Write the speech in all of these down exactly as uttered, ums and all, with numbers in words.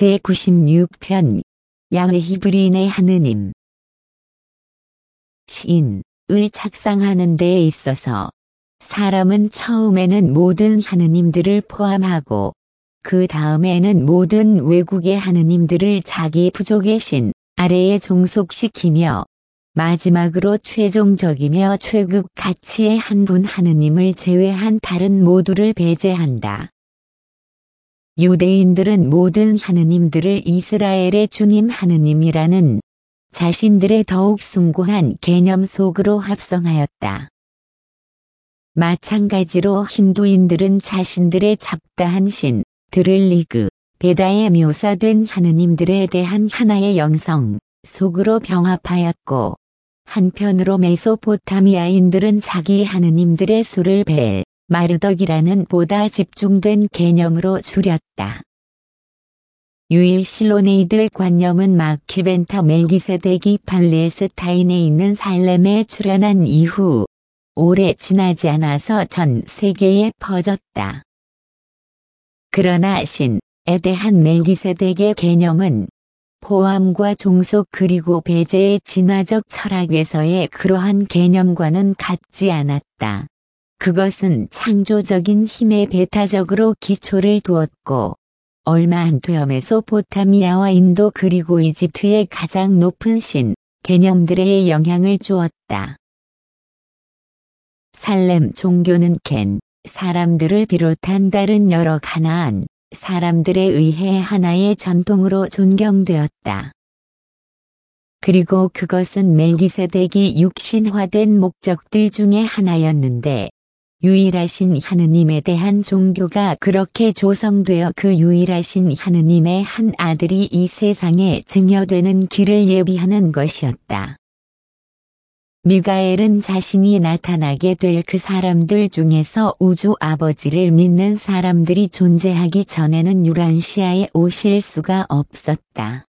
제구십육 편 야훼 히브리인의 하느님. 시인을 착상하는 데에 있어서 사람은 처음에는 모든 하느님들을 포함하고 그 다음에는 모든 외국의 하느님들을 자기 부족의 신 아래에 종속시키며 마지막으로 최종적이며 최극 가치의 한 분 하느님을 제외한 다른 모두를 배제한다. 유대인들은 모든 하느님들을 이스라엘의 주님 하느님이라는 자신들의 더욱 숭고한 개념 속으로 합성하였다. 마찬가지로 힌두인들은 자신들의 잡다한 신들을 리그, 베다에 묘사된 하느님들에 대한 하나의 영성 속으로 병합하였고, 한편으로 메소포타미아인들은 자기 하느님들의 수를 벨, 마르덕이라는 보다 집중된 개념으로 줄였다. 유일실로네이들 관념은 마키벤터 멜기세덱이 팔레스타인에 있는 살렘에 출현한 이후 오래 지나지 않아서 전 세계에 퍼졌다. 그러나 신에 대한 멜기세덱의 개념은 포함과 종속 그리고 배제의 진화적 철학에서의 그러한 개념과는 같지 않았다. 그것은 창조적인 힘에 배타적으로 기초를 두었고 얼마 안 되어 메소포타미아와 인도 그리고 이집트의 가장 높은 신 개념들에 영향을 주었다. 살렘 종교는 켄 사람들을 비롯한 다른 여러 가나안 사람들에 의해 하나의 전통으로 존경되었다. 그리고 그것은 멜기세덱이 육신화된 목적들 중에 하나였는데 유일하신 하느님에 대한 종교가 그렇게 조성되어 그 유일하신 하느님의 한 아들이 이 세상에 증여되는 길을 예비하는 것이었다. 미가엘은 자신이 나타나게 될 그 사람들 중에서 우주 아버지를 믿는 사람들이 존재하기 전에는 유란시아에 오실 수가 없었다.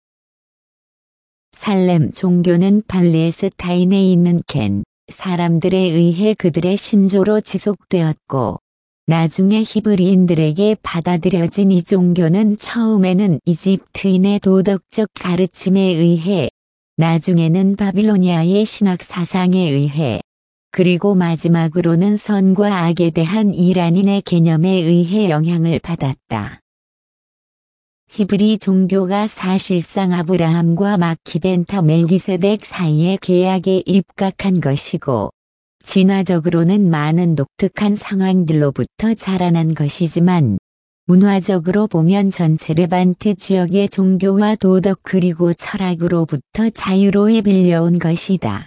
살렘 종교는 팔레스타인에 있는 켄 사람들에 의해 그들의 신조로 지속되었고 나중에 히브리인들에게 받아들여진 이 종교는 처음에는 이집트인의 도덕적 가르침에 의해 나중에는 바빌로니아의 신학 사상에 의해 그리고 마지막으로는 선과 악에 대한 이란인의 개념에 의해 영향을 받았다. 히브리 종교가 사실상 아브라함과 마키벤터 멜기세덱 사이의 계약에 입각한 것이고 진화적으로는 많은 독특한 상황들로부터 자라난 것이지만 문화적으로 보면 전체 레반트 지역의 종교와 도덕 그리고 철학으로부터 자유로이 빌려온 것이다.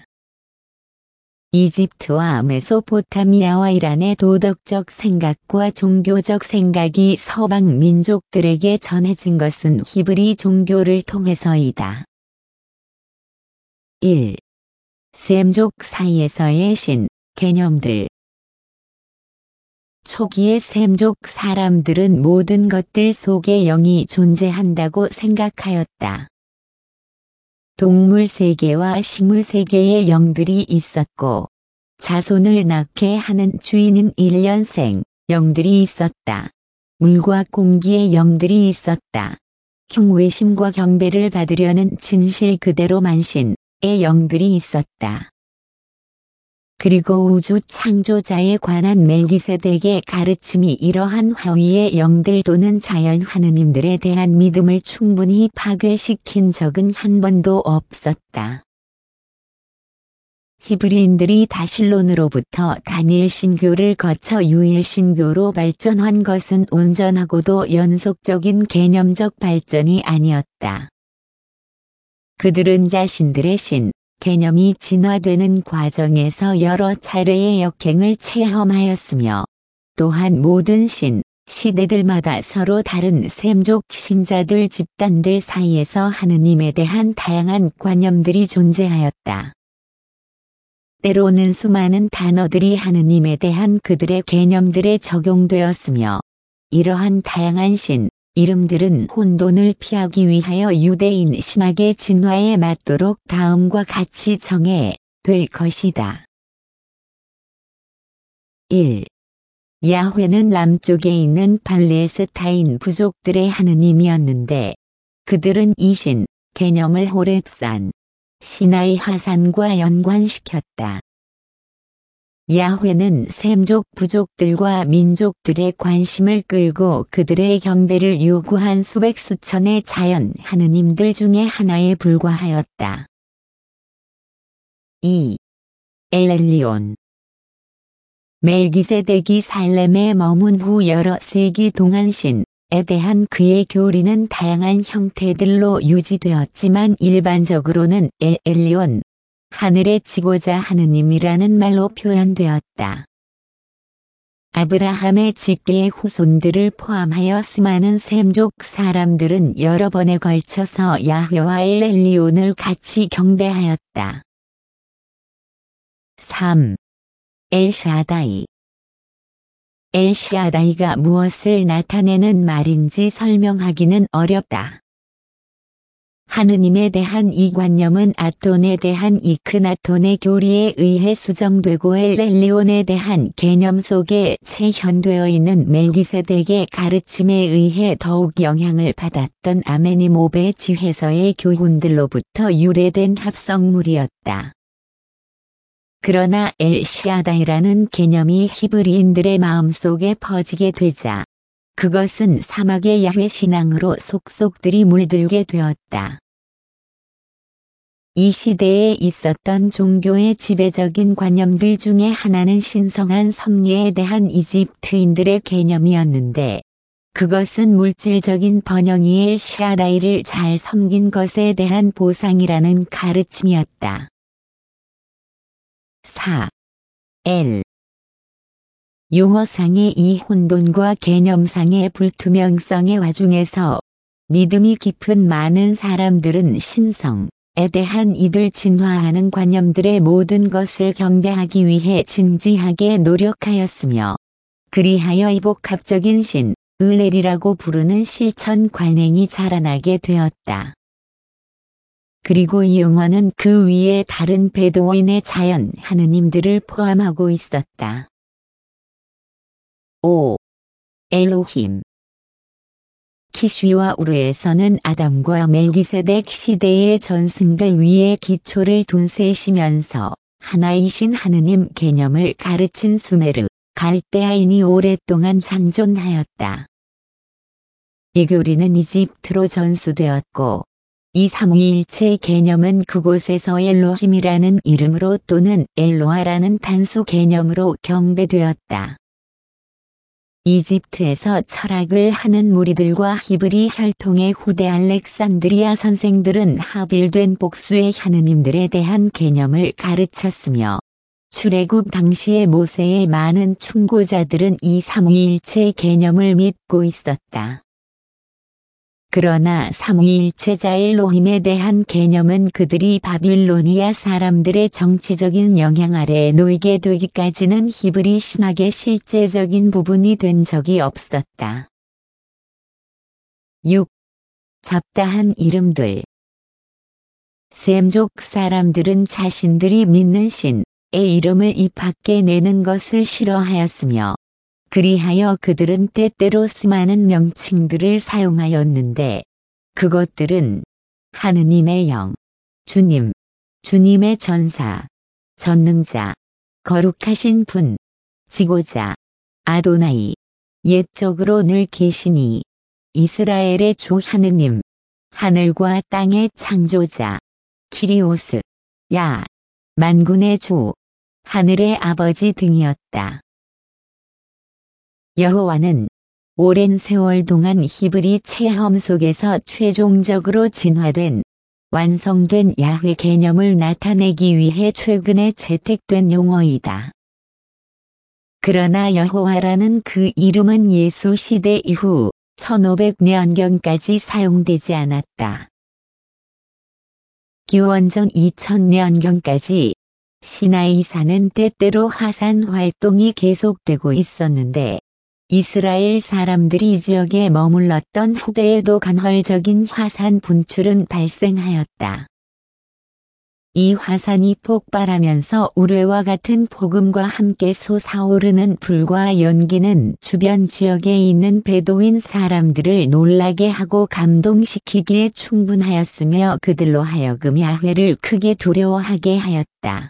이집트와 메소포타미아와 이란의 도덕적 생각과 종교적 생각이 서방 민족들에게 전해진 것은 히브리 종교를 통해서이다. 일. 셈족 사이에서의 신, 개념들. 초기의 셈족 사람들은 모든 것들 속에 영이 존재한다고 생각하였다. 동물 세계와 식물 세계의 영들이 있었고 자손을 낳게 하는 주인인 일년생 영들이 있었다. 물과 공기의 영들이 있었다. 흉외심과 경배를 받으려는 진실 그대로 만신의 영들이 있었다. 그리고 우주 창조자에 관한 멜기세덱의 가르침이 이러한 하위의 영들 또는 자연 하느님들에 대한 믿음을 충분히 파괴시킨 적은 한 번도 없었다. 히브리인들이 다실론으로부터 단일 신교를 거쳐 유일 신교로 발전한 것은 온전하고도 연속적인 개념적 발전이 아니었다. 그들은 자신들의 신, 개념이 진화되는 과정에서 여러 차례의 역행을 체험하였으며 또한 모든 신, 시대들마다 서로 다른 셈족 신자들 집단들 사이에서 하느님에 대한 다양한 관념들이 존재하였다. 때로는 수많은 단어들이 하느님에 대한 그들의 개념들에 적용되었으며 이러한 다양한 신, 이름들은 혼돈을 피하기 위하여 유대인 신학의 진화에 맞도록 다음과 같이 정해 될 것이다. 일. 야훼는 남쪽에 있는 팔레스타인 부족들의 하느님이었는데 그들은 이 신, 개념을 호렙산, 시나이 하산과 연관시켰다. 야훼는 셈족 부족들과 민족들의 관심을 끌고 그들의 경배를 요구한 수백 수천의 자연 하느님들 중에 하나에 불과하였다. 이. 엘엘리온 멜기세덱이 살렘에 머문 후 여러 세기 동안 신에 대한 그의 교리는 다양한 형태들로 유지되었지만 일반적으로는 엘엘리온, 하늘의 지고자 하느님이라는 말로 표현되었다. 아브라함의 직계의 후손들을 포함하여 수많은 셈족 사람들은 여러 번에 걸쳐서 야훼와 엘엘리온을 같이 경배하였다. 삼. 엘샤다이 엘샤다이가 무엇을 나타내는 말인지 설명하기는 어렵다. 하느님에 대한 이 관념은 아톤에 대한 이크나톤의 교리에 의해 수정되고 엘엘리온에 대한 개념 속에 체현되어 있는 멜기세덱의 가르침에 의해 더욱 영향을 받았던 아메니모베 지회서의 교훈들로부터 유래된 합성물이었다. 그러나 엘샤다이라는 개념이 히브리인들의 마음속에 퍼지게 되자 그것은 사막의 야훼 신앙으로 속속들이 물들게 되었다. 이 시대에 있었던 종교의 지배적인 관념들 중에 하나는 신성한 섭리에 대한 이집트인들의 개념이었는데 그것은 물질적인 번영이 엘샤다이를 잘 섬긴 것에 대한 보상이라는 가르침이었다. 사. 엘. 용어상의 이 혼돈과 개념상의 불투명성의 와중에서 믿음이 깊은 많은 사람들은 신성에 대한 이들 진화하는 관념들의 모든 것을 경배하기 위해 진지하게 노력하였으며 그리하여 이 복합적인 신, 을엘이라고 부르는 실천 관행이 자라나게 되었다. 그리고 이 용어는 그 위에 다른 베도인의 자연 하느님들을 포함하고 있었다. 오. 엘로힘 키쉬와 우르에서는 아담과 멜기세덱 시대의 전승들 위에 기초를 둔 셋이면서 하나이신 하느님 개념을 가르친 수메르, 갈대아인이 오랫동안 잔존하였다. 이 교리는 이집트로 전수되었고 이 삼위일체 개념은 그곳에서 엘로힘이라는 이름으로 또는 엘로아라는 단수 개념으로 경배되었다. 이집트에서 철학을 하는 무리들과 히브리 혈통의 후대 알렉산드리아 선생들은 합일된 복수의 하느님들에 대한 개념을 가르쳤으며 출애굽 당시의 모세의 많은 충고자들은 이 삼위일체 개념을 믿고 있었다. 그러나 삼위일체자 엘로힘에 대한 개념은 그들이 바빌로니아 사람들의 정치적인 영향 아래에 놓이게 되기까지는 히브리 신학의 실제적인 부분이 된 적이 없었다. 육. 잡다한 이름들 셈족 사람들은 자신들이 믿는 신의 이름을 입 밖에 내는 것을 싫어하였으며 그리하여 그들은 때때로 수많은 명칭들을 사용하였는데 그것들은 하느님의 영, 주님, 주님의 전사, 전능자, 거룩하신 분, 지고자, 아도나이, 옛적으로 늘 계시니, 이스라엘의 주 하느님, 하늘과 땅의 창조자, 키리오스, 야, 만군의 주, 하늘의 아버지 등이었다. 여호와는 오랜 세월 동안 히브리 체험 속에서 최종적으로 진화된, 완성된 야훼 개념을 나타내기 위해 최근에 채택된 용어이다. 그러나 여호와라는 그 이름은 예수 시대 이후 천오백 년경까지 사용되지 않았다. 기원전 이천 년경까지 시나이 산은 때때로 화산 활동이 계속되고 있었는데 이스라엘 사람들이 이 지역에 머물렀던 후대에도 간헐적인 화산 분출은 발생하였다. 이 화산이 폭발하면서 우레와 같은 폭음과 함께 솟아오르는 불과 연기는 주변 지역에 있는 베두인 사람들을 놀라게 하고 감동시키기에 충분하였으며 그들로 하여금 야훼를 크게 두려워하게 하였다.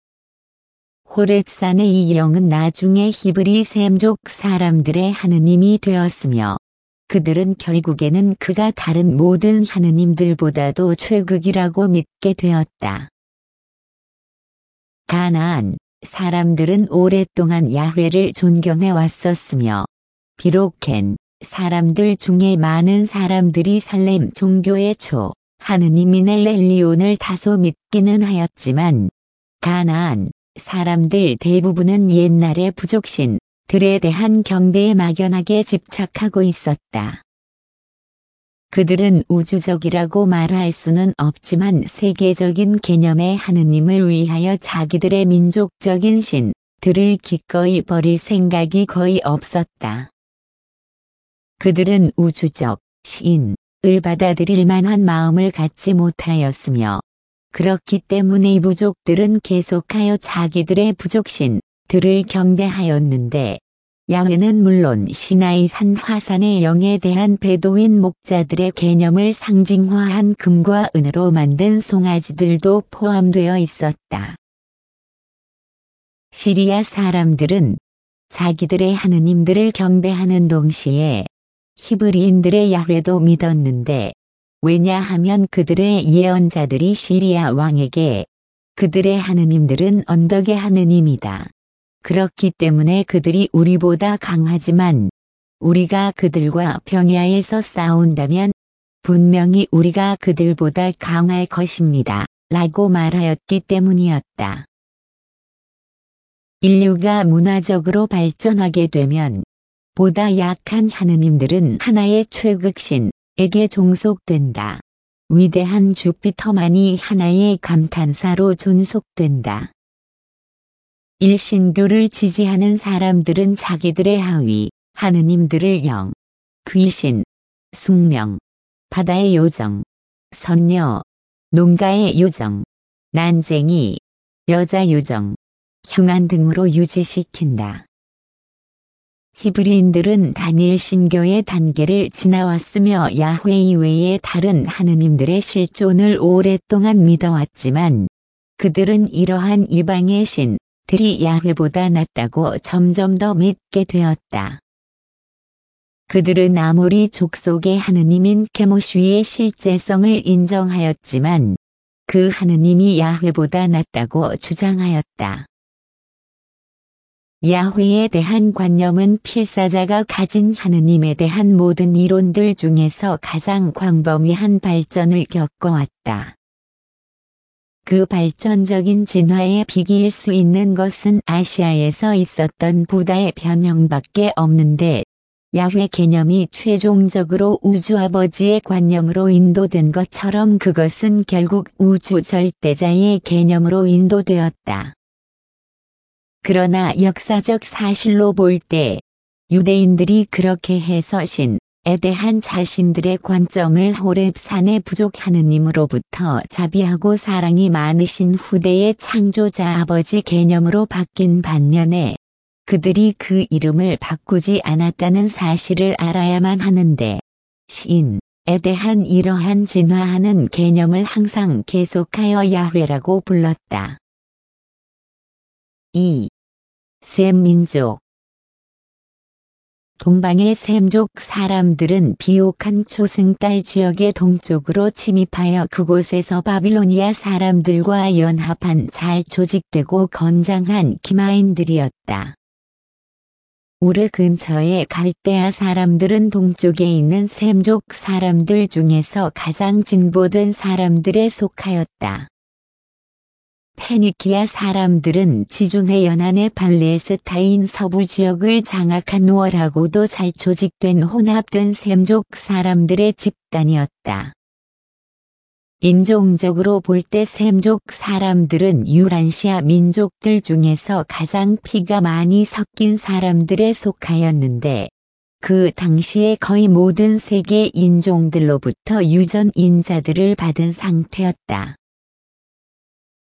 호렙산의 이 영은 나중에 히브리 셈족 사람들의 하느님이 되었으며 그들은 결국에는 그가 다른 모든 하느님들보다도 최극이라고 믿게 되었다. 가나안 사람들은 오랫동안 야훼를 존경해 왔었으며 비록 겐 사람들 중에 많은 사람들이 살렘 종교의 초 하느님인 엘엘리온을 다소 믿기는 하였지만 가나안 사람들 대부분은 옛날의 부족신들에 대한 경배에 막연하게 집착하고 있었다. 그들은 우주적이라고 말할 수는 없지만 세계적인 개념의 하느님을 위하여 자기들의 민족적인 신들을 기꺼이 버릴 생각이 거의 없었다. 그들은 우주적 신을 받아들일 만한 마음을 갖지 못하였으며 그렇기 때문에 이 부족들은 계속하여 자기들의 부족신들을 경배하였는데 야훼는 물론 시나이산 화산의 영에 대한 베두인 목자들의 개념을 상징화한 금과 은으로 만든 송아지들도 포함되어 있었다. 시리아 사람들은 자기들의 하느님들을 경배하는 동시에 히브리인들의 야훼도 믿었는데 왜냐하면 그들의 예언자들이 시리아 왕에게 그들의 하느님들은 언덕의 하느님이다. 그렇기 때문에 그들이 우리보다 강하지만 우리가 그들과 평야에서 싸운다면 분명히 우리가 그들보다 강할 것입니다. 라고 말하였기 때문이었다. 인류가 문화적으로 발전하게 되면 보다 약한 하느님들은 하나의 최극신에게 종속된다. 위대한 주피터만이 하나의 감탄사로 존속된다. 일신교를 지지하는 사람들은 자기들의 하위 하느님들을 영, 귀신, 숙명, 바다의 요정, 선녀, 농가의 요정, 난쟁이, 여자 요정, 흉안 등으로 유지시킨다. 히브리인들은 단일 신교의 단계를 지나왔으며 야훼 이외의 다른 하느님들의 실존을 오랫동안 믿어왔지만 그들은 이러한 이방의 신 들이 야훼보다 낫다고 점점 더 믿게 되었다. 그들은 아모리 족속의 하느님인 케모슈의 실제성을 인정하였지만 그 하느님이 야훼보다 낫다고 주장하였다. 야훼에 대한 관념은 필사자가 가진 하느님에 대한 모든 이론들 중에서 가장 광범위한 발전을 겪어왔다. 그 발전적인 진화에 비길 수 있는 것은 아시아에서 있었던 부다의 변형밖에 없는데 야훼 개념이 최종적으로 우주아버지의 관념으로 인도된 것처럼 그것은 결국 우주 절대자의 개념으로 인도되었다. 그러나 역사적 사실로 볼 때 유대인들이 그렇게 해서 신에 대한 자신들의 관점을 호렙산의 부족 하느님으로부터 자비하고 사랑이 많으신 후대의 창조자 아버지 개념으로 바뀐 반면에 그들이 그 이름을 바꾸지 않았다는 사실을 알아야만 하는데 신에 대한 이러한 진화하는 개념을 항상 계속하여 야훼라고 불렀다. 이. 셈 민족 동방의 셈족 사람들은 비옥한 초승달 지역의 동쪽으로 침입하여 그곳에서 바빌로니아 사람들과 연합한 잘 조직되고 건장한 기마인들이었다. 우르 근처의 갈대아 사람들은 동쪽에 있는 셈족 사람들 중에서 가장 진보된 사람들에 속하였다. 페니키아 사람들은 지중해 연안의 팔레스타인 서부 지역을 장악한 우월하고도 잘 조직된 혼합된 셈족 사람들의 집단이었다. 인종적으로 볼 때 셈족 사람들은 유란시아 민족들 중에서 가장 피가 많이 섞인 사람들에 속하였는데 그 당시에 거의 모든 세계 인종들로부터 유전 인자들을 받은 상태였다.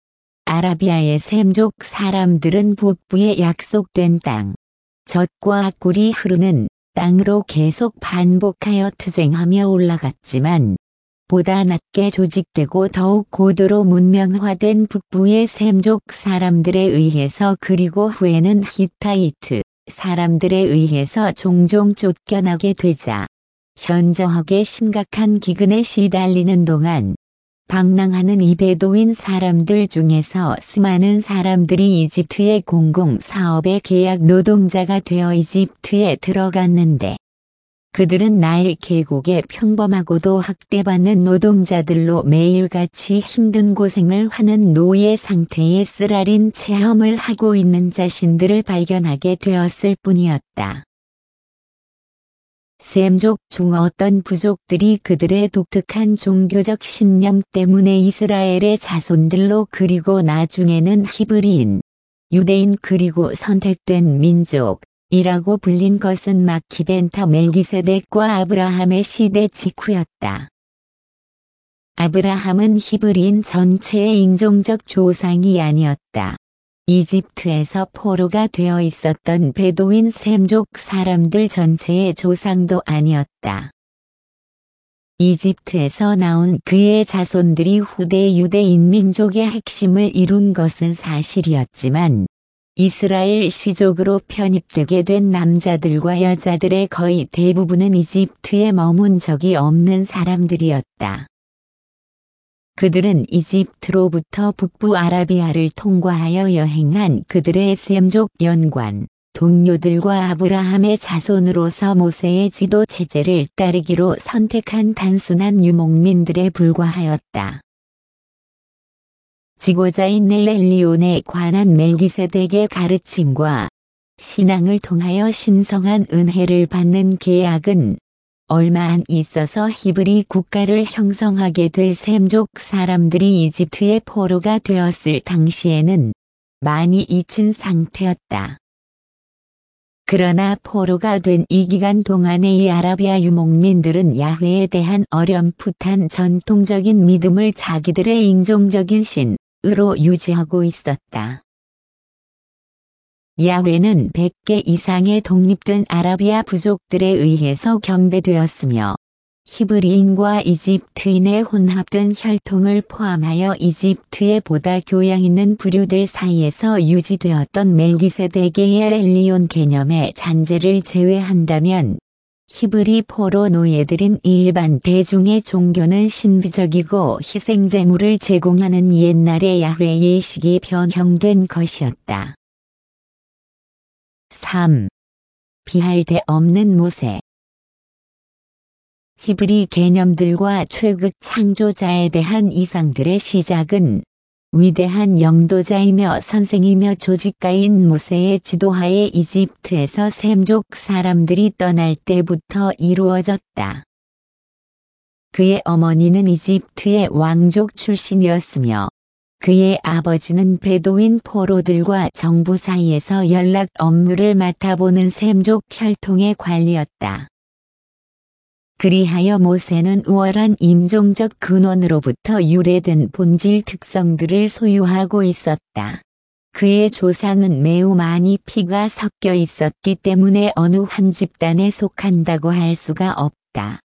아라비아의 셈족 사람들은 북부의 약속된 땅, 젖과 꿀이 흐르는 땅으로 계속 반복하여 투쟁하며 올라갔지만 보다 낮게 조직되고 더욱 고도로 문명화된 북부의 셈족 사람들에 의해서 그리고 후에는 히타이트 사람들에 의해서 종종 쫓겨나게 되자 현저하게 심각한 기근에 시달리는 동안 방랑하는 이 베도인 사람들 중에서 수많은 사람들이 이집트의 공공사업의 계약 노동자가 되어 이집트에 들어갔는데 그들은 나일 계곡의 평범하고도 학대받는 노동자들로 매일같이 힘든 고생을 하는 노예 상태의 쓰라린 체험을 하고 있는 자신들을 발견하게 되었을 뿐이었다. 셈족 중 어떤 부족들이 그들의 독특한 종교적 신념 때문에 이스라엘의 자손들로 그리고 나중에는 히브리인, 유대인 그리고 선택된 민족, 이라고 불린 것은 마키벤터 멜기세덱과 아브라함의 시대 직후였다. 아브라함은 히브리인 전체의 인종적 조상이 아니었다. 이집트에서 포로가 되어 있었던 베도인 셈족 사람들 전체의 조상도 아니었다. 이집트에서 나온 그의 자손들이 후대 유대인 민족의 핵심을 이룬 것은 사실이었지만 이스라엘 시족으로 편입되게 된 남자들과 여자들의 거의 대부분은 이집트에 머문 적이 없는 사람들이었다. 그들은 이집트로부터 북부 아라비아를 통과하여 여행한 그들의 셈족 연관, 동료들과 아브라함의 자손으로서 모세의 지도 체제를 따르기로 선택한 단순한 유목민들에 불과하였다. 지고자인 넬렐리온에 관한 멜기세덱의 가르침과 신앙을 통하여 신성한 은혜를 받는 계약은 얼마 안 있어서 히브리 국가를 형성하게 될 셈족 사람들이 이집트의 포로가 되었을 당시에는 많이 잊힌 상태였다. 그러나 포로가 된 이 기간 동안에 이 아라비아 유목민들은 야훼에 대한 어렴풋한 전통적인 믿음을 자기들의 인종적인 신으로 유지하고 있었다. 야훼는 백 개 이상의 독립된 아라비아 부족들에 의해서 경배되었으며 히브리인과 이집트인의 혼합된 혈통을 포함하여 이집트의 보다 교양 있는 부류들 사이에서 유지되었던 멜기세덱의 엘리온 개념의 잔재를 제외한다면 히브리 포로 노예들인 일반 대중의 종교는 신비적이고 희생제물을 제공하는 옛날의 야훼 예식이 변형된 것이었다. 삼. 비할 데 없는 모세. 히브리 개념들과 최극 창조자에 대한 이상들의 시작은 위대한 영도자이며 선생이며 조직가인 모세의 지도하에 이집트에서 셈족 사람들이 떠날 때부터 이루어졌다. 그의 어머니는 이집트의 왕족 출신이었으며 그의 아버지는 베도인 포로들과 정부 사이에서 연락 업무를 맡아보는 셈족 혈통의 관리였다. 그리하여 모세는 우월한 인종적 근원으로부터 유래된 본질 특성들을 소유하고 있었다. 그의 조상은 매우 많이 피가 섞여 있었기 때문에 어느 한 집단에 속한다고 할 수가 없다.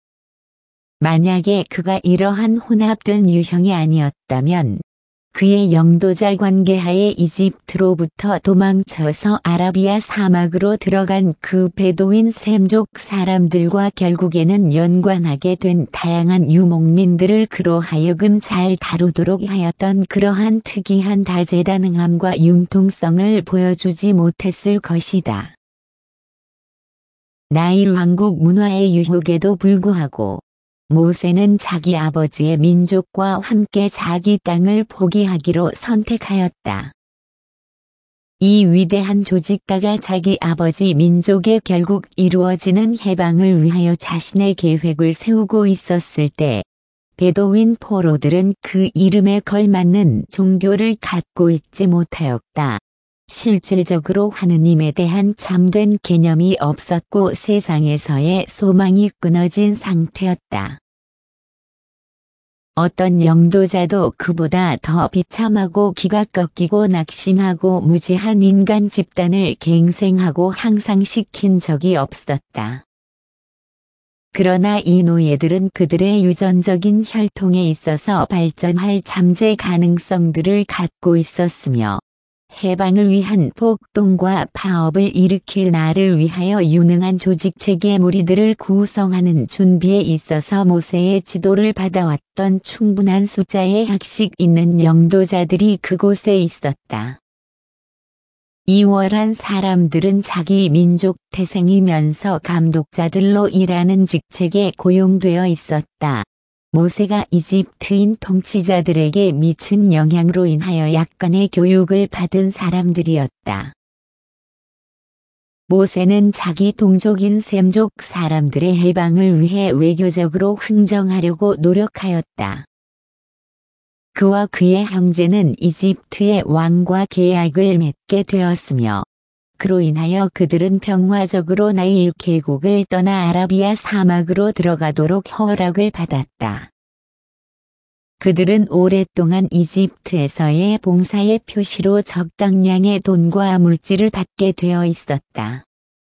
만약에 그가 이러한 혼합된 유형이 아니었다면 그의 영도자 관계하에 이집트로부터 도망쳐서 아라비아 사막으로 들어간 그 베도인 셈족 사람들과 결국에는 연관하게 된 다양한 유목민들을 그로 하여금 잘 다루도록 하였던 그러한 특이한 다재다능함과 융통성을 보여주지 못했을 것이다. 나일 왕국 문화의 유혹에도 불구하고 모세는 자기 아버지의 민족과 함께 자기 땅을 포기하기로 선택하였다. 이 위대한 조직가가 자기 아버지 민족의 결국 이루어지는 해방을 위하여 자신의 계획을 세우고 있었을 때 베도윈 포로들은 그 이름에 걸맞는 종교를 갖고 있지 못하였다. 실질적으로 하느님에 대한 참된 개념이 없었고 세상에서의 소망이 끊어진 상태였다. 어떤 영도자도 그보다 더 비참하고 기가 꺾이고 낙심하고 무지한 인간 집단을 갱생하고 향상시킨 적이 없었다. 그러나 이 노예들은 그들의 유전적인 혈통에 있어서 발전할 잠재 가능성들을 갖고 있었으며 해방을 위한 폭동과 파업을 일으킬 날을 위하여 유능한 조직체계 무리들을 구성하는 준비에 있어서 모세의 지도를 받아왔던 충분한 숫자의 학식 있는 영도자들이 그곳에 있었다. 이월한 사람들은 자기 민족 태생이면서 감독자들로 일하는 직책에 고용되어 있었다. 모세가 이집트인 통치자들에게 미친 영향으로 인하여 약간의 교육을 받은 사람들이었다. 모세는 자기 동족인 셈족 사람들의 해방을 위해 외교적으로 흥정하려고 노력하였다. 그와 그의 형제는 이집트의 왕과 계약을 맺게 되었으며 그로 인하여 그들은 평화적으로 나일 계곡을 떠나 아라비아 사막으로 들어가도록 허락을 받았다. 그들은 오랫동안 이집트에서의 봉사의 표시로 적당량의 돈과 물질을 받게 되어 있었다.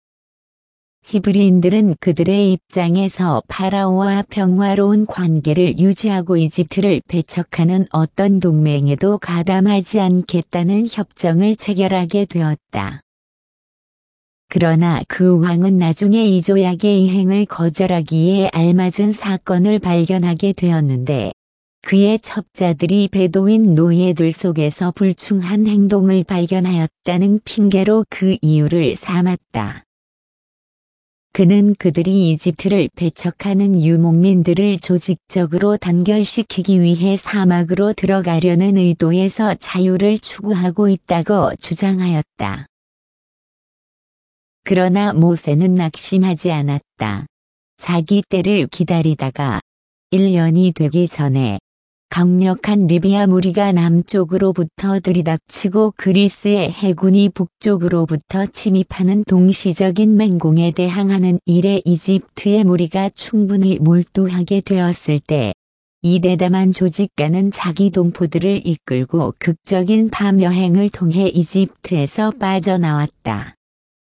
히브리인들은 그들의 입장에서 파라오와 평화로운 관계를 유지하고 이집트를 배척하는 어떤 동맹에도 가담하지 않겠다는 협정을 체결하게 되었다. 그러나 그 왕은 나중에 이 조약의 이행을 거절하기에 알맞은 사건을 발견하게 되었는데 그의 첩자들이 베도인 노예들 속에서 불충한 행동을 발견하였다는 핑계로 그 이유를 삼았다. 그는 그들이 이집트를 배척하는 유목민들을 조직적으로 단결시키기 위해 사막으로 들어가려는 의도에서 자유를 추구하고 있다고 주장하였다. 그러나 모세는 낙심하지 않았다. 자기 때를 기다리다가 일 년이 되기 전에 강력한 리비아 무리가 남쪽으로부터 들이닥치고 그리스의 해군이 북쪽으로부터 침입하는 동시적인 맹공에 대항하는 일에 이집트의 무리가 충분히 몰두하게 되었을 때 이 대담한 조직가는 자기 동포들을 이끌고 극적인 밤 여행을 통해 이집트에서 빠져나왔다.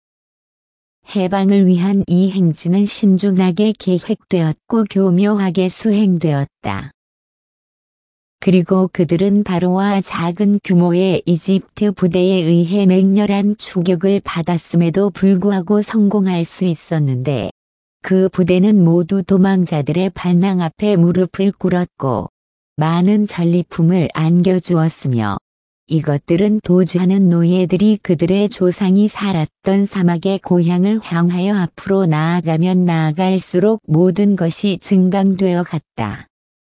해방을 위한 이 행진은 신중하게 계획되었고 교묘하게 수행되었다. 그리고 그들은 바로와 작은 규모의 이집트 부대에 의해 맹렬한 추격을 받았음에도 불구하고 성공할 수 있었는데 그 부대는 모두 도망자들의 반항 앞에 무릎을 꿇었고 많은 전리품을 안겨주었으며 이것들은 도주하는 노예들이 그들의 조상이 살았던 사막의 고향을 향하여 앞으로 나아가면 나아갈수록 모든 것이 증강되어 갔다.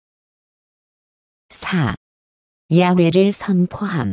사. 야훼를 선포함.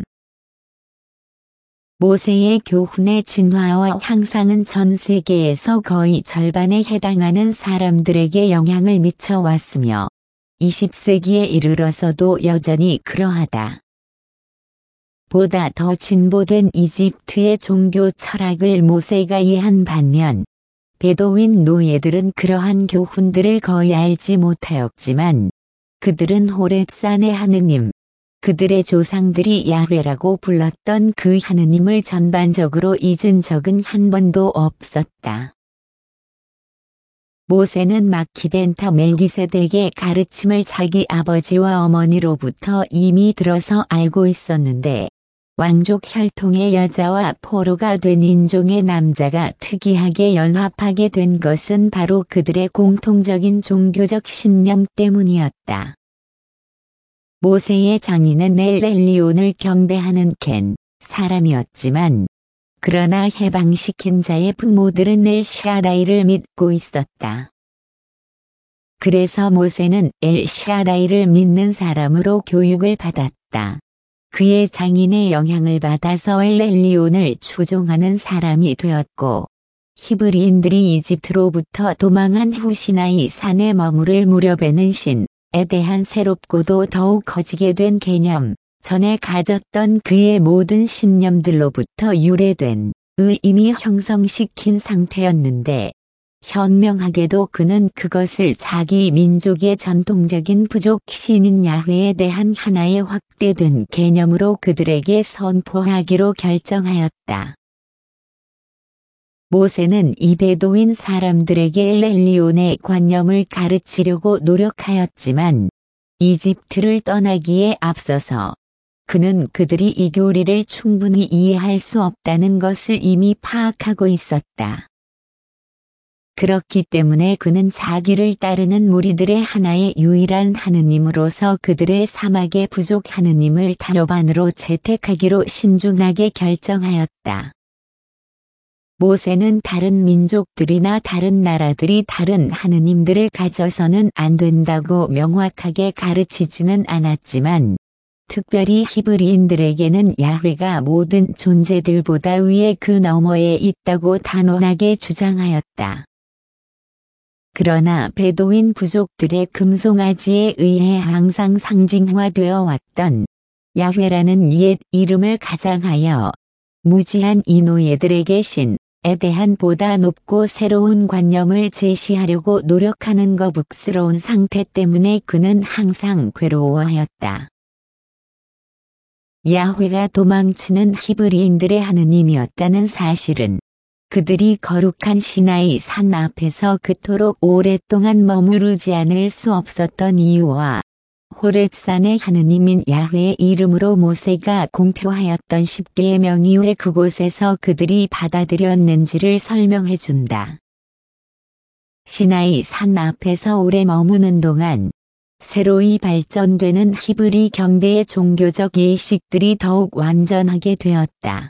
모세의 교훈의 진화와 향상은 전 세계에서 거의 절반에 해당하는 사람들에게 영향을 미쳐왔으며 이십 세기에 이르러서도 여전히 그러하다. 보다 더 진보된 이집트의 종교 철학을 모세가 이해한 반면 베도윈 노예들은 그러한 교훈들을 거의 알지 못하였지만 그들은 호렙산의 하느님, 그들의 조상들이 야훼라고 불렀던 그 하느님을 전반적으로 잊은 적은 한 번도 없었다. 모세는 마키벤터 멜기세덱의 가르침을 자기 아버지와 어머니로부터 이미 들어서 알고 있었는데 왕족 혈통의 여자와 포로가 된 인종의 남자가 특이하게 연합하게 된 것은 바로 그들의 공통적인 종교적 신념 때문이었다. 모세의 장인은 엘 엘리온을 경배하는 켄 사람이었지만 그러나 해방시킨 자의 부모들은 엘 샤다이를 믿고 있었다. 그래서 모세는 엘 샤다이를 믿는 사람으로 교육을 받았다. 그의 장인의 영향을 받아서 엘 엘리온을 추종하는 사람이 되었고 히브리인들이 이집트로부터 도망한 후 시나이 산에 머무를 무렵에는 신에 대한 새롭고도 더욱 커지게 된 개념, 전에 가졌던 그의 모든 신념들로부터 유래된 을 이미 형성시킨 상태였는데 현명하게도 그는 그것을 자기 민족의 전통적인 부족 신인 야훼에 대한 하나의 확대된 개념으로 그들에게 선포하기로 결정하였다. 모세는 이 베도인 사람들에게 엘리온의 관념을 가르치려고 노력하였지만 이집트를 떠나기에 앞서서 그는 그들이 이 교리를 충분히 이해할 수 없다는 것을 이미 파악하고 있었다. 그렇기 때문에 그는 자기를 따르는 무리들의 하나의 유일한 하느님으로서 그들의 사막의 부족 하느님을 타협안으로 채택하기로 신중하게 결정하였다. 모세는 다른 민족들이나 다른 나라들이 다른 하느님들을 가져서는 안 된다고 명확하게 가르치지는 않았지만 특별히 히브리인들에게는 야훼가 모든 존재들보다 위에 그 너머에 있다고 단호하게 주장하였다. 그러나 베도인 부족들의 금송아지에 의해 항상 상징화되어 왔던 야훼라는 옛 이름을 가장하여 무지한 이 노예들에게 신에 대한 보다 높고 새로운 관념을 제시하려고 노력하는 거북스러운 상태 때문에 그는 항상 괴로워하였다. 야훼가 도망치는 히브리인들의 하느님이었다는 사실은 그들이 거룩한 시나이 산 앞에서 그토록 오랫동안 머무르지 않을 수 없었던 이유와 호렙산의 하느님인 야훼의 이름으로 모세가 공표하였던 십계의 명이 왜 그곳에서 그들이 받아들였는지를 설명해 준다. 시나이 산 앞에서 오래 머무는 동안 새로이 발전되는 히브리 경배의 종교적 예식들이 더욱 완전하게 되었다.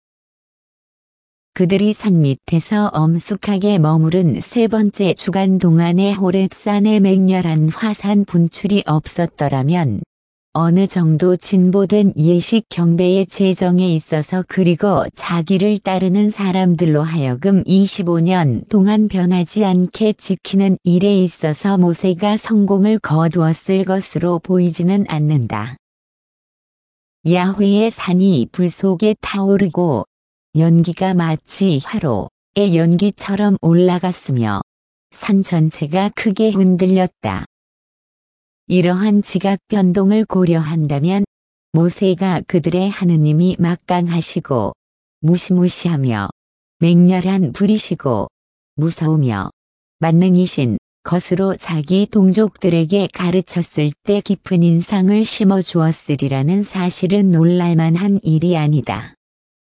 그들이 산 밑에서 엄숙하게 머무른 세 번째 주간 동안에 호렙산에 맹렬한 화산 분출이 없었더라면 어느 정도 진보된 예식 경배의 제정에 있어서 그리고 자기를 따르는 사람들로 하여금 이십오 년 동안 변하지 않게 지키는 일에 있어서 모세가 성공을 거두었을 것으로 보이지는 않는다. 야훼의 산이 불 속에 타오르고 연기가 마치 화로의 연기처럼 올라갔으며 산 전체가 크게 흔들렸다. 이러한 지각 변동을 고려한다면 모세가 그들의 하느님이 막강하시고 무시무시하며 맹렬한 불이시고 무서우며 만능이신 것으로 자기 동족들에게 가르쳤을 때 깊은 인상을 심어주었으리라는 사실은 놀랄만한 일이 아니다.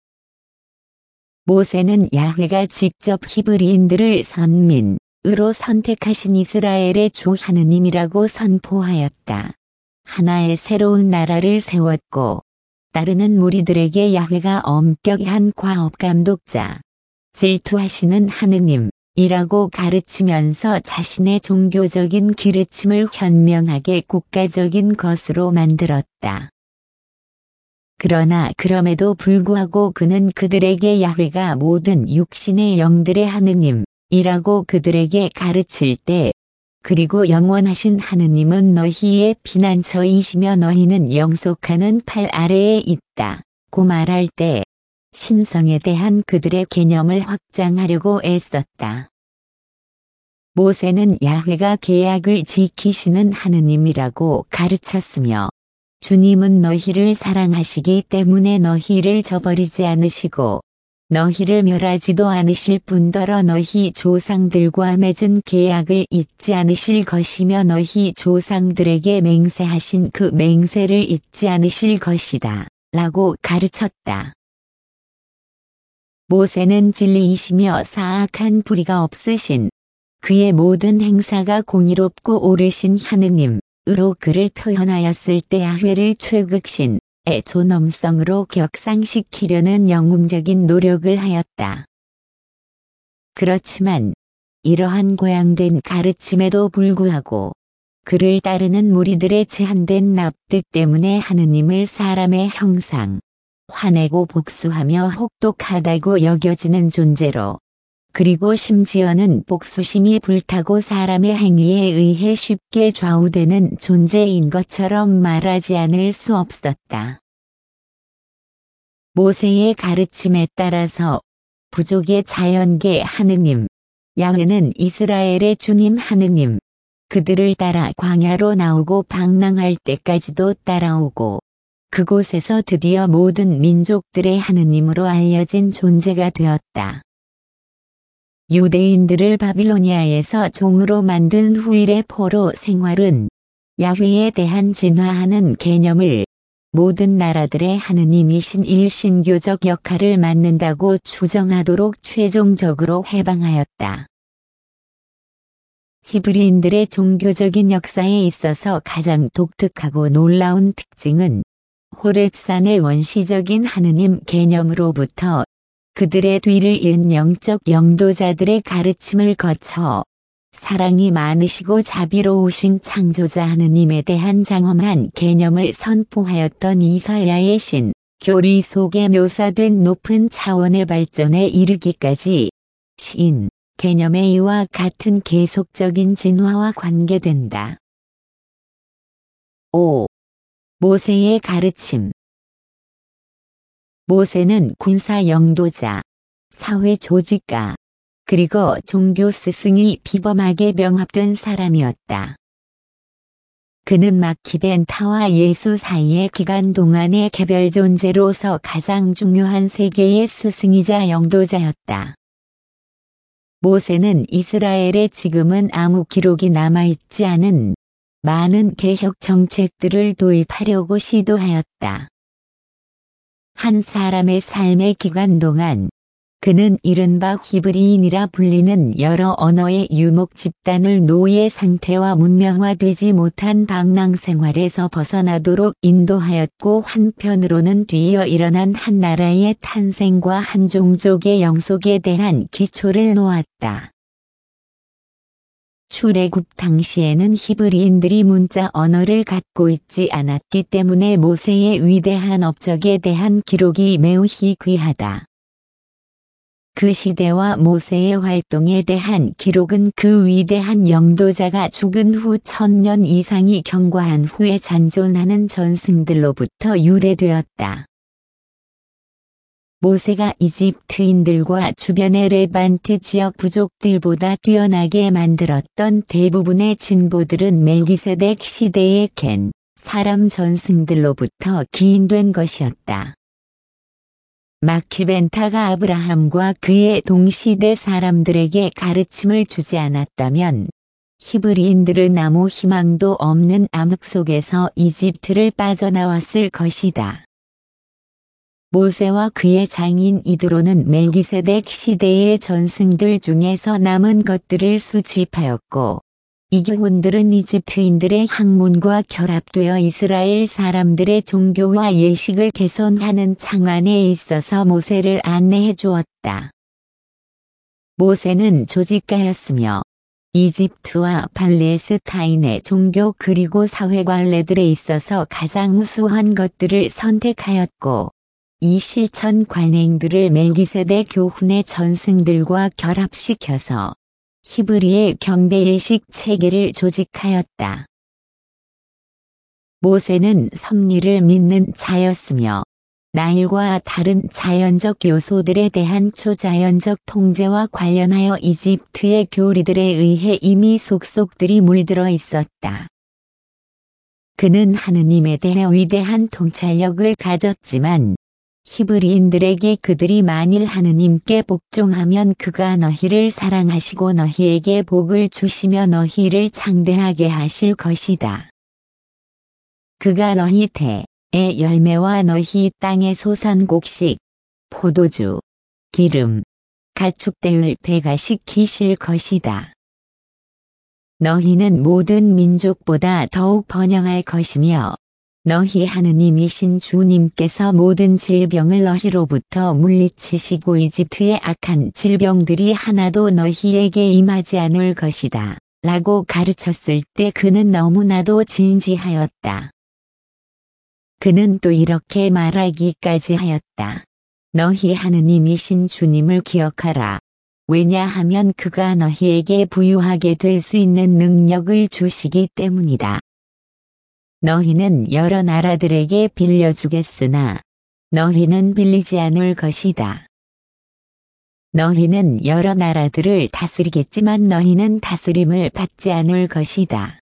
모세는 야훼가 직접 히브리인들을 선민으로 선택하신 이스라엘의 주 하느님이라고 선포하였다. 하나의 새로운 나라를 세웠고 따르는 무리들에게 야훼가 엄격한 과업 감독자, 질투하시는 하느님이라고 가르치면서 자신의 종교적인 기르침을 현명하게 국가적인 것으로 만들었다. 그러나 그럼에도 불구하고 그는 그들에게 야훼가 모든 육신의 영들의 하느님이라고 그들에게 가르칠 때 그리고 영원하신 하느님은 너희의 피난처이시며 너희는 영속하는 팔 아래에 있다고 말할 때 신성에 대한 그들의 개념을 확장하려고 애썼다. 모세는 야훼가 계약을 지키시는 하느님이라고 가르쳤으며 주님은 너희를 사랑하시기 때문에 너희를 저버리지 않으시고 너희를 멸하지도 않으실 뿐더러 너희 조상들과 맺은 계약을 잊지 않으실 것이며 너희 조상들에게 맹세하신 그 맹세를 잊지 않으실 것이다 라고 가르쳤다. 모세는 진리이시며 사악한 불의가 없으신 그의 모든 행사가 공의롭고 옳으신 하느님 으로 그를 표현하였을 때 야훼를 최극신의 존엄성으로 격상시키려는 영웅적인 노력을 하였다. 그렇지만 이러한 고양된 가르침에도 불구하고 그를 따르는 무리들의 제한된 납득 때문에 하느님을 사람의 형상, 화내고 복수하며 혹독하다고 여겨지는 존재로 그리고 심지어는 복수심이 불타고 사람의 행위에 의해 쉽게 좌우되는 존재인 것처럼 말하지 않을 수 없었다. 모세의 가르침에 따라서 부족의 자연계 하느님, 야훼는 이스라엘의 주님 하느님, 그들을 따라 광야로 나오고 방랑할 때까지도 따라오고 그곳에서 드디어 모든 민족들의 하느님으로 알려진 존재가 되었다. 유대인들을 바빌로니아에서 종으로 만든 후일의 포로 생활은 야훼에 대한 진화하는 개념을 모든 나라들의 하느님이신 일신교적 역할을 맡는다고 추정하도록 최종적으로 해방하였다. 히브리인들의 종교적인 역사에 있어서 가장 독특하고 놀라운 특징은 호렙산의 원시적인 하느님 개념으로부터 그들의 뒤를 이은 영적 영도자들의 가르침을 거쳐 사랑이 많으시고 자비로우신 창조자 하느님에 대한 장엄한 개념을 선포하였던 이사야의 신, 교리 속에 묘사된 높은 차원의 발전에 이르기까지 신, 개념의 이와 같은 계속적인 진화와 관계된다. 오. 모세의 가르침. 모세는 군사 영도자, 사회 조직가, 그리고 종교 스승이 비범하게 병합된 사람이었다. 그는 마키벤타와 예수 사이의 기간 동안의 개별 존재로서 가장 중요한 세계의 스승이자 영도자였다. 모세는 이스라엘에 지금은 아무 기록이 남아있지 않은 많은 개혁 정책들을 도입하려고 시도하였다. 한 사람의 삶의 기간 동안 그는 이른바 히브리인이라 불리는 여러 언어의 유목 집단을 노예 상태와 문명화되지 못한 방랑 생활에서 벗어나도록 인도하였고 한편으로는 뒤이어 일어난 한 나라의 탄생과 한 종족의 영속에 대한 기초를 놓았다. 출애굽 당시에는 히브리인들이 문자 언어를 갖고 있지 않았기 때문에 모세의 위대한 업적에 대한 기록이 매우 희귀하다. 그 시대와 모세의 활동에 대한 기록은 그 위대한 영도자가 죽은 후 천년 이상이 경과한 후에 잔존하는 전승들로부터 유래되었다. 모세가 이집트인들과 주변의 레반트 지역 부족들보다 뛰어나게 만들었던 대부분의 진보들은 멜기세덱 시대의 겐, 사람 전승들로부터 기인된 것이었다. 마키벤타가 아브라함과 그의 동시대 사람들에게 가르침을 주지 않았다면 히브리인들은 아무 희망도 없는 암흑 속에서 이집트를 빠져나왔을 것이다. 모세와 그의 장인 이드로는 멜기세덱 시대의 전승들 중에서 남은 것들을 수집하였고 이 교훈들은 이집트인들의 학문과 결합되어 이스라엘 사람들의 종교와 예식을 개선하는 창안에 있어서 모세를 안내해 주었다. 모세는 조직가였으며 이집트와 팔레스타인의 종교 그리고 사회 관례들에 있어서 가장 우수한 것들을 선택하였고 이 실천 관행들을 멜기세덱 교훈의 전승들과 결합시켜서 히브리의 경배 예식 체계를 조직하였다. 모세는 섭리를 믿는 자였으며 나일과 다른 자연적 요소들에 대한 초자연적 통제와 관련하여 이집트의 교리들에 의해 이미 속속들이 물들어 있었다. 그는 하느님에 대해 위대한 통찰력을 가졌지만 히브리인들에게 그들이 만일 하느님께 복종하면 그가 너희를 사랑하시고 너희에게 복을 주시며 너희를 창대하게 하실 것이다. 그가 너희 태의 열매와 너희 땅의 소산곡식, 포도주, 기름, 가축대를 배가시키실 것이다. 너희는 모든 민족보다 더욱 번영할 것이며 너희 하느님이신 주님께서 모든 질병을 너희로부터 물리치시고 이집트의 악한 질병들이 하나도 너희에게 임하지 않을 것이다. 라고 가르쳤을 때 그는 너무나도 진지하였다. 그는 또 이렇게 말하기까지 하였다. 너희 하느님이신 주님을 기억하라. 왜냐하면 그가 너희에게 부유하게 될 수 있는 능력을 주시기 때문이다. 너희는 여러 나라들에게 빌려주겠으나 너희는 빌리지 않을 것이다. 너희는 여러 나라들을 다스리겠지만 너희는 다스림을 받지 않을 것이다.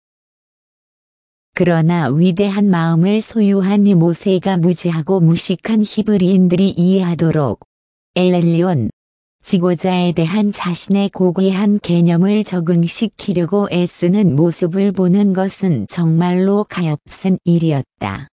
그러나 위대한 마음을 소유한 이 모세가 무지하고 무식한 히브리인들이 이해하도록 엘엘리온, 지고자에 대한 자신의 고귀한 개념을 적응시키려고 애쓰는 모습을 보는 것은 정말로 가엾은 일이었다.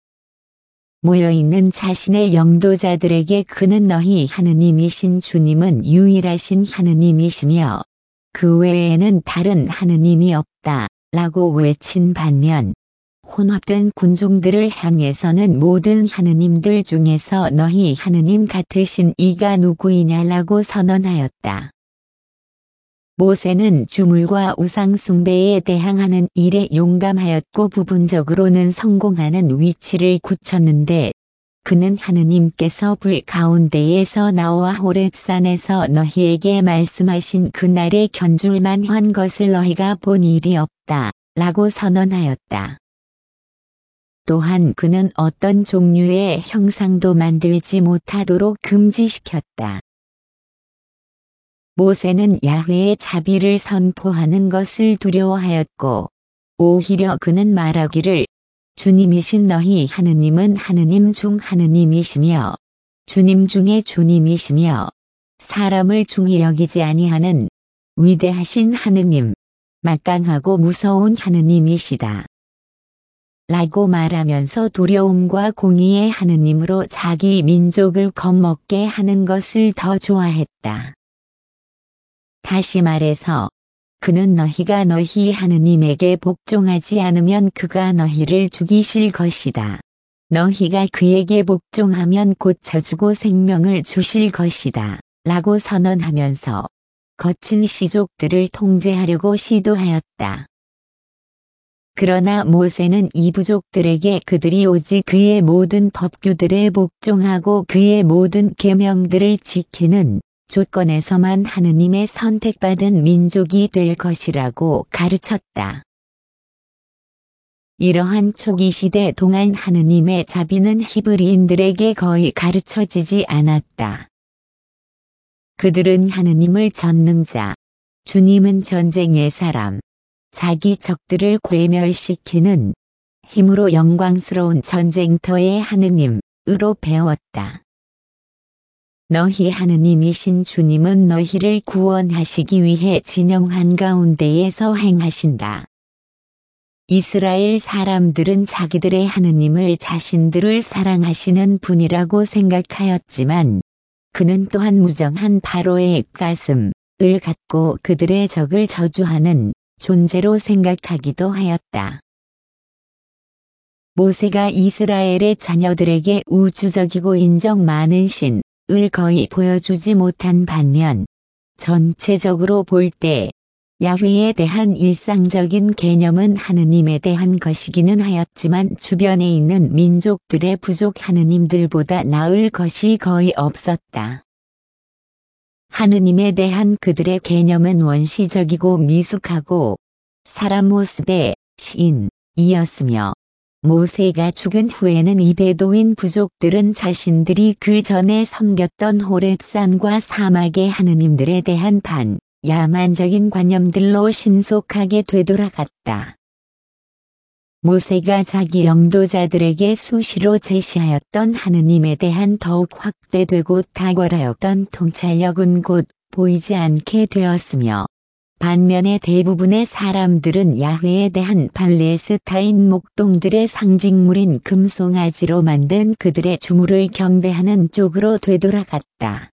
모여있는 자신의 영도자들에게 그는 너희 하느님이신 주님은 유일하신 하느님이시며 그 외에는 다른 하느님이 없다 라고 외친 반면 혼합된 군중들을 향해서는 모든 하느님들 중에서 너희 하느님 같으신 이가 누구이냐라고 선언하였다. 모세는 주물과 우상 숭배에 대항하는 일에 용감하였고 부분적으로는 성공하는 위치를 굳혔는데 그는 하느님께서 불 가운데에서 나와 호렙산에서 너희에게 말씀하신 그날에 견줄만 한 것을 너희가 본 일이 없다 라고 선언하였다. 또한 그는 어떤 종류의 형상도 만들지 못하도록 금지시켰다. 모세는 야훼의 자비를 선포하는 것을 두려워하였고 오히려 그는 말하기를 주님이신 너희 하느님은 하느님 중 하느님이시며 주님 중에 주님이시며 사람을 중히 여기지 아니하는 위대하신 하느님, 막강하고 무서운 하느님이시다. 라고 말하면서 두려움과 공의의 하느님으로 자기 민족을 겁먹게 하는 것을 더 좋아했다. 다시 말해서 그는 너희가 너희 하느님에게 복종하지 않으면 그가 너희를 죽이실 것이다. 너희가 그에게 복종하면 고쳐주고 생명을 주실 것이다. 라고 선언하면서 거친 시족들을 통제하려고 시도하였다. 그러나 모세는 이 부족들에게 그들이 오직 그의 모든 법규들에 복종하고 그의 모든 계명들을 지키는 조건에서만 하느님의 선택받은 민족이 될 것이라고 가르쳤다. 이러한 초기 시대 동안 하느님의 자비는 히브리인들에게 거의 가르쳐지지 않았다. 그들은 하느님을 전능자, 주님은 전쟁의 사람, 자기 적들을 괴멸시키는 힘으로 영광스러운 전쟁터의 하느님으로 배웠다. 너희 하느님이신 주님은 너희를 구원하시기 위해 진영 한가운데에서 행하신다. 이스라엘 사람들은 자기들의 하느님을 자신들을 사랑하시는 분이라고 생각하였지만 그는 또한 무정한 바로의 가슴을 갖고 그들의 적을 저주하는 존재로 생각하기도 하였다. 모세가 이스라엘의 자녀들에게 우주적이고 인정 많은 신을 거의 보여주지 못한 반면 전체적으로 볼 때 야훼에 대한 일상적인 개념은 하느님에 대한 것이기는 하였지만 주변에 있는 민족들의 부족 하느님들보다 나을 것이 거의 없었다. 하느님에 대한 그들의 개념은 원시적이고 미숙하고 사람 모습의 신이었으며 모세가 죽은 후에는 이 베도인 부족들은 자신들이 그 전에 섬겼던 호렙산과 사막의 하느님들에 대한 반 야만적인 관념들로 신속하게 되돌아갔다. 모세가 자기 영도자들에게 수시로 제시하였던 하느님에 대한 더욱 확대되고 탁월하였던 통찰력은 곧 보이지 않게 되었으며 반면에 대부분의 사람들은 야훼에 대한 팔레스타인 목동들의 상징물인 금송아지로 만든 그들의 주물을 경배하는 쪽으로 되돌아갔다.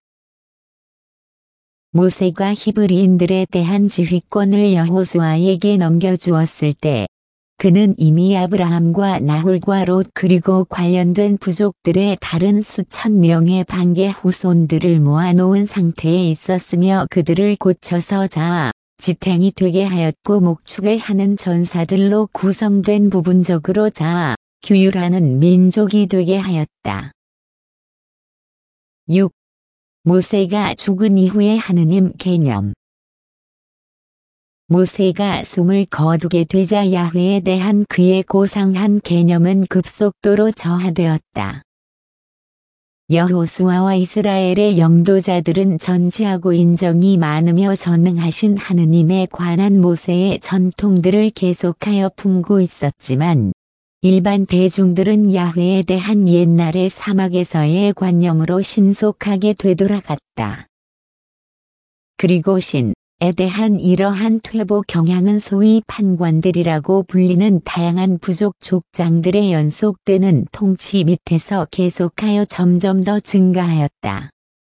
모세가 히브리인들에 대한 지휘권을 여호수아에게 넘겨주었을 때 그는 이미 아브라함과 나홀과 롯 그리고 관련된 부족들의 다른 수천 명의 반개 후손들을 모아놓은 상태에 있었으며 그들을 고쳐서 자아, 지탱이 되게 하였고 목축을 하는 전사들로 구성된 부분적으로 자아, 규율하는 민족이 되게 하였다. 육. 모세가 죽은 이후의 하느님 개념. 모세가 숨을 거두게 되자 야훼에 대한 그의 고상한 개념은 급속도로 저하되었다. 여호수아와 이스라엘의 영도자들은 전지하고 인정이 많으며 전능하신 하느님에 관한 모세의 전통들을 계속하여 품고 있었지만 일반 대중들은 야훼에 대한 옛날의 사막에서의 관념으로 신속하게 되돌아갔다. 그리고 신에 대한 이러한 퇴보 경향은 소위 판관들이라고 불리는 다양한 부족 족장들의 연속되는 통치 밑에서 계속하여 점점 더 증가하였다.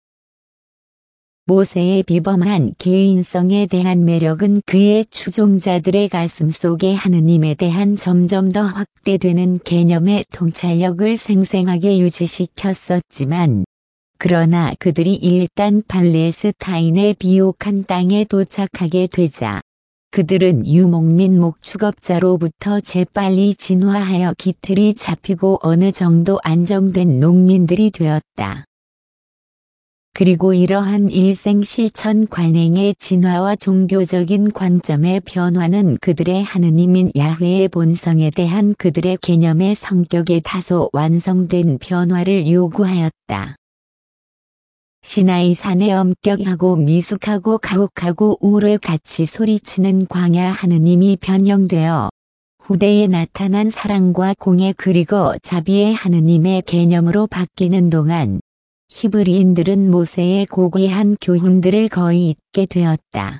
모세의 비범한 개인성에 대한 매력은 그의 추종자들의 가슴 속에 하느님에 대한 점점 더 확대되는 개념의 통찰력을 생생하게 유지시켰었지만, 그러나 그들이 일단 팔레스타인의 비옥한 땅에 도착하게 되자 그들은 유목민 목축업자로부터 재빨리 진화하여 기틀이 잡히고 어느 정도 안정된 농민들이 되었다. 그리고 이러한 일생 실천 관행의 진화와 종교적인 관점의 변화는 그들의 하느님인 야훼의 본성에 대한 그들의 개념의 성격에 다소 완성된 변화를 요구하였다. 시나이 산에 엄격하고 미숙하고 가혹하고 우울같이 소리치는 광야 하느님이 변형되어 후대에 나타난 사랑과 공의 그리고 자비의 하느님의 개념으로 바뀌는 동안 히브리인들은 모세의 고귀한 교훈들을 거의 잊게 되었다.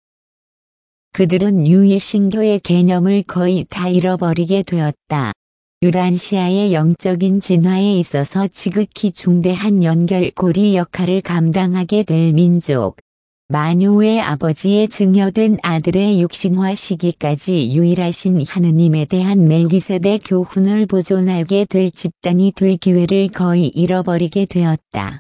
그들은 유일신교의 개념을 거의 다 잃어버리게 되었다. 유란시아의 영적인 진화에 있어서 지극히 중대한 연결고리 역할을 감당하게 될 민족, 만유의 아버지의 증여된 아들의 육신화 시기까지 유일하신 하느님에 대한 멜기세덱 교훈을 보존하게 될 집단이 될 기회를 거의 잃어버리게 되었다.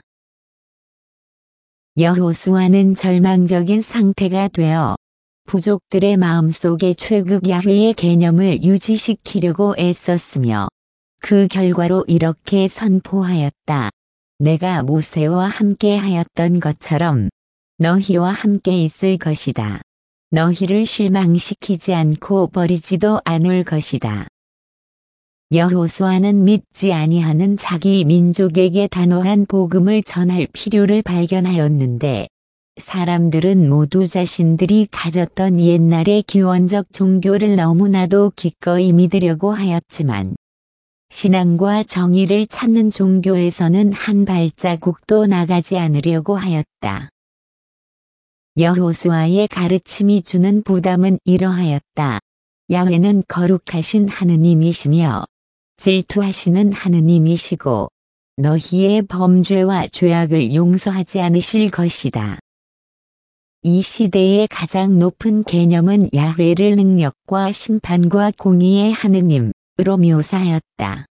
여호수아는 절망적인 상태가 되어 부족들의 마음속에 최극 야훼의 개념을 유지시키려고 애썼으며 그 결과로 이렇게 선포하였다. 내가 모세와 함께 하였던 것처럼 너희와 함께 있을 것이다. 너희를 실망시키지 않고 버리지도 않을 것이다. 여호수아는 믿지 아니하는 자기 민족에게 단호한 복음을 전할 필요를 발견하였는데 사람들은 모두 자신들이 가졌던 옛날의 기원적 종교를 너무나도 기꺼이 믿으려고 하였지만 신앙과 정의를 찾는 종교에서는 한 발자국도 나가지 않으려고 하였다. 여호수아의 가르침이 주는 부담은 이러하였다. 야훼는 거룩하신 하느님이시며 질투하시는 하느님이시고 너희의 범죄와 죄악을 용서하지 않으실 것이다. 이 시대의 가장 높은 개념은 야훼를 능력과 심판과 공의의 하느님으로 묘사하였다.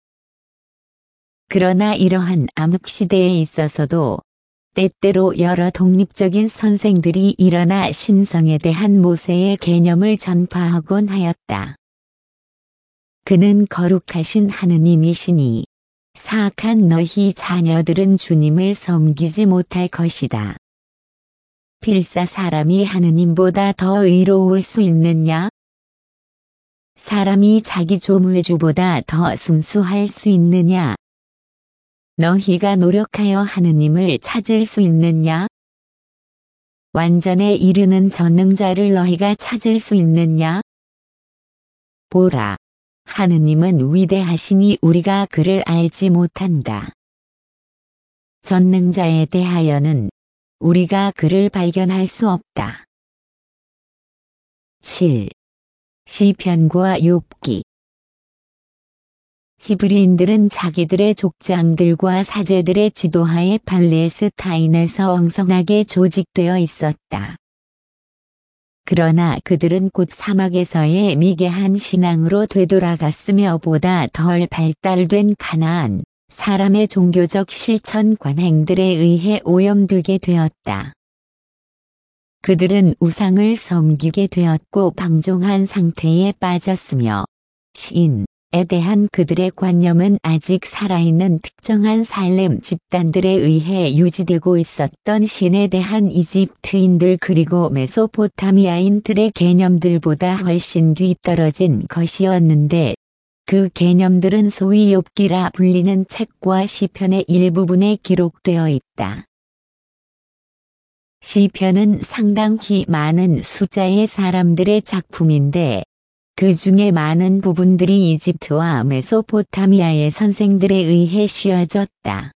그러나 이러한 암흑시대에 있어서도 때때로 여러 독립적인 선생들이 일어나 신성에 대한 모세의 개념을 전파하곤 하였다. 그는 거룩하신 하느님이시니 사악한 너희 자녀들은 주님을 섬기지 못할 것이다. 필사 사람이 하느님보다 더 의로울 수 있느냐? 사람이 자기 조물주보다 더 순수할 수 있느냐? 너희가 노력하여 하느님을 찾을 수 있느냐? 완전에 이르는 전능자를 너희가 찾을 수 있느냐? 보라, 하느님은 위대하시니 우리가 그를 알지 못한다. 전능자에 대하여는 우리가 그를 발견할 수 없다. 칠. 시편과 욥기. 히브리인들은 자기들의 족장들과 사제들의 지도하에 팔레스타인에서 왕성하게 조직되어 있었다. 그러나 그들은 곧 사막에서의 미개한 신앙으로 되돌아갔으며 보다 덜 발달된 가나안 사람의 종교적 실천 관행들에 의해 오염되게 되었다. 그들은 우상을 섬기게 되었고 방종한 상태에 빠졌으며 신에 대한 그들의 관념은 아직 살아있는 특정한 살렘 집단들에 의해 유지되고 있었던 신에 대한 이집트인들 그리고 메소포타미아인들의 개념들보다 훨씬 뒤떨어진 것이었는데 그 개념들은 소위 욥기라 불리는 책과 시편의 일부분에 기록되어 있다. 시편은 상당히 많은 숫자의 사람들의 작품인데 그 중에 많은 부분들이 이집트와 메소포타미아의 선생들에 의해 씌워졌다.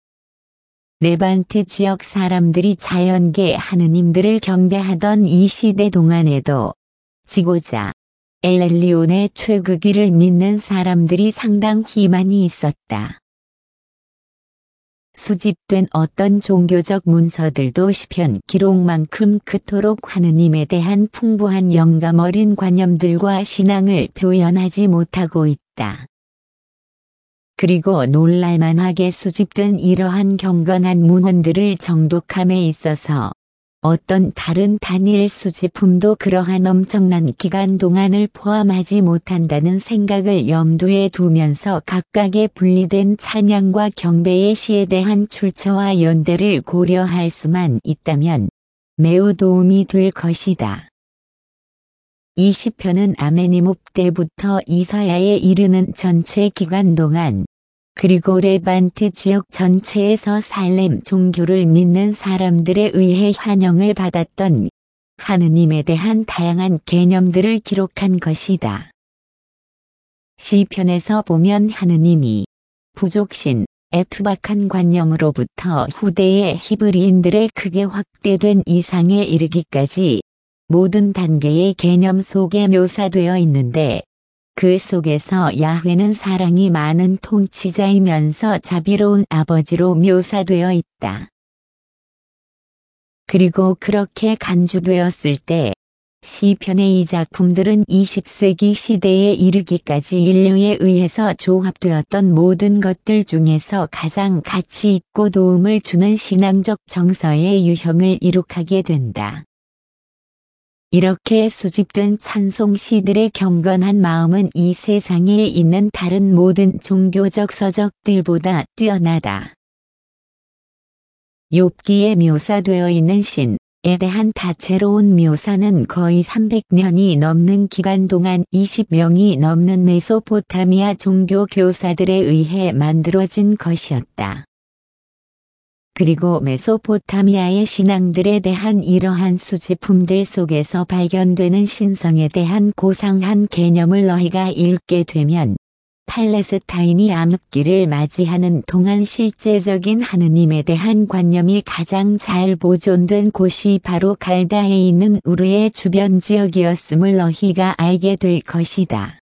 레반트 지역 사람들이 자연계 하느님들을 경배하던 이 시대 동안에도 지고자 엘엘리온의 최극위를 믿는 사람들이 상당히 많이 있었다. 수집된 어떤 종교적 문서들도 시편 기록만큼 그토록 하느님에 대한 풍부한 영감 어린 관념들과 신앙을 표현하지 못하고 있다. 그리고 놀랄만하게 수집된 이러한 경건한 문헌들을 정독함에 있어서 어떤 다른 단일 수집품도 그러한 엄청난 기간 동안을 포함하지 못한다는 생각을 염두에 두면서 각각의 분리된 찬양과 경배의 시에 대한 출처와 연대를 고려할 수만 있다면 매우 도움이 될 것이다. 이 시편은 아메니묵 때부터 이사야에 이르는 전체 기간 동안 그리고 레반트 지역 전체에서 살렘 종교를 믿는 사람들에 의해 환영을 받았던 하느님에 대한 다양한 개념들을 기록한 것이다. 시편에서 보면 하느님이 부족신, 투박한 관념으로부터 후대의 히브리인들의 크게 확대된 이상에 이르기까지 모든 단계의 개념 속에 묘사되어 있는데 그 속에서 야훼는 사랑이 많은 통치자이면서 자비로운 아버지로 묘사되어 있다. 그리고 그렇게 간주되었을 때 시편의 이 작품들은 이십 세기 시대에 이르기까지 인류에 의해서 조합되었던 모든 것들 중에서 가장 가치 있고 도움을 주는 신앙적 정서의 유형을 이룩하게 된다. 이렇게 수집된 찬송시들의 경건한 마음은 이 세상에 있는 다른 모든 종교적 서적들보다 뛰어나다. 욥기에 묘사되어 있는 신에 대한 다채로운 묘사는 거의 삼백 년이 넘는 기간 동안 이십 명이 넘는 메소포타미아 종교 교사들에 의해 만들어진 것이었다. 그리고 메소포타미아의 신앙들에 대한 이러한 수집품들 속에서 발견되는 신성에 대한 고상한 개념을 너희가 읽게 되면 팔레스타인이 암흑기를 맞이하는 동안 실제적인 하느님에 대한 관념이 가장 잘 보존된 곳이 바로 갈다에 있는 우르의 주변 지역이었음을 너희가 알게 될 것이다.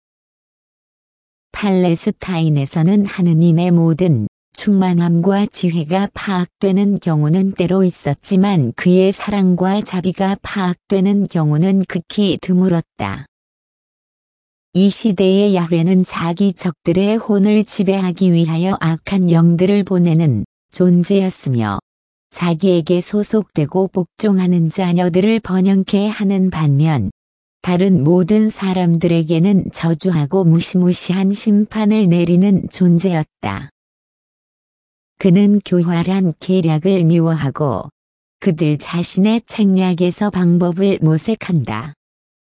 팔레스타인에서는 하느님의 모든 충만함과 지혜가 파악되는 경우는 때로 있었지만 그의 사랑과 자비가 파악되는 경우는 극히 드물었다. 이 시대의 야훼는 자기 적들의 혼을 지배하기 위하여 악한 영들을 보내는 존재였으며 자기에게 소속되고 복종하는 자녀들을 번영케 하는 반면 다른 모든 사람들에게는 저주하고 무시무시한 심판을 내리는 존재였다. 그는 교활한 계략을 미워하고 그들 자신의 책략에서 방법을 모색한다.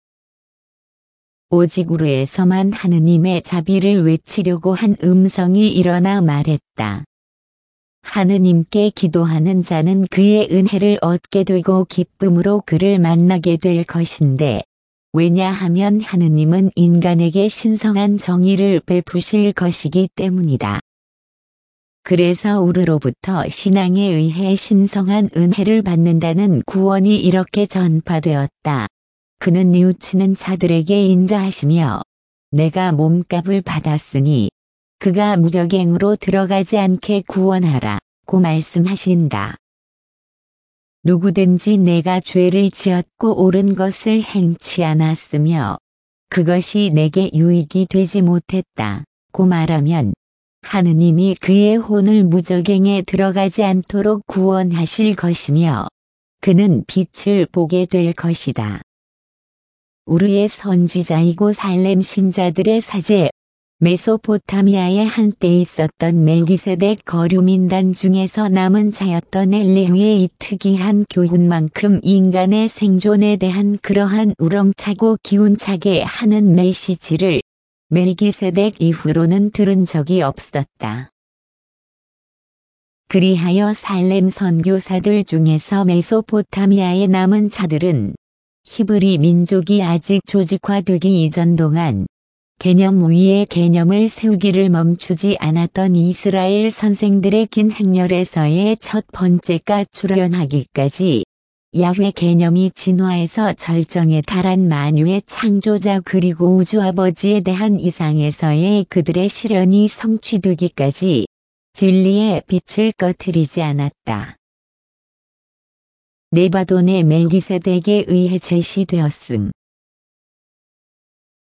오직 우르에서만 하느님의 자비를 외치려고 한 음성이 일어나 말했다. 하느님께 기도하는 자는 그의 은혜를 얻게 되고 기쁨으로 그를 만나게 될 것인데 왜냐하면 하느님은 인간에게 신성한 정의를 베푸실 것이기 때문이다. 그래서 우르로부터 신앙에 의해 신성한 은혜를 받는다는 구원이 이렇게 전파되었다. 그는 뉘우치는 자들에게 인자하시며 내가 몸값을 받았으니 그가 무적행으로 들어가지 않게 구원하라고 말씀하신다. 누구든지 내가 죄를 지었고 옳은 것을 행치 않았으며 그것이 내게 유익이 되지 못했다고 말하면 하느님이 그의 혼을 무적행에 들어가지 않도록 구원하실 것이며 그는 빛을 보게 될 것이다. 우르의 선지자이고 살렘 신자들의 사제, 메소포타미아에 한때 있었던 멜기세덱 거류민단 중에서 남은 자였던 엘리후의 이 특이한 교훈만큼 인간의 생존에 대한 그러한 우렁차고 기운차게 하는 메시지를 멜기세덱 이후로는 들은 적이 없었다. 그리하여 살렘 선교사들 중에서 메소포타미아에 남은 자들은 히브리 민족이 아직 조직화되기 이전 동안 개념 위에 개념을 세우기를 멈추지 않았던 이스라엘 선생들의 긴 행렬에서의 첫 번째가 출현하기까지 야훼 개념이 진화해서 절정에 달한 만유의 창조자 그리고 우주 아버지에 대한 이상에서의 그들의 실현이 성취되기까지 진리의 빛을 꺼트리지 않았다. 네바돈의 멜기세덱에 의해 제시되었음.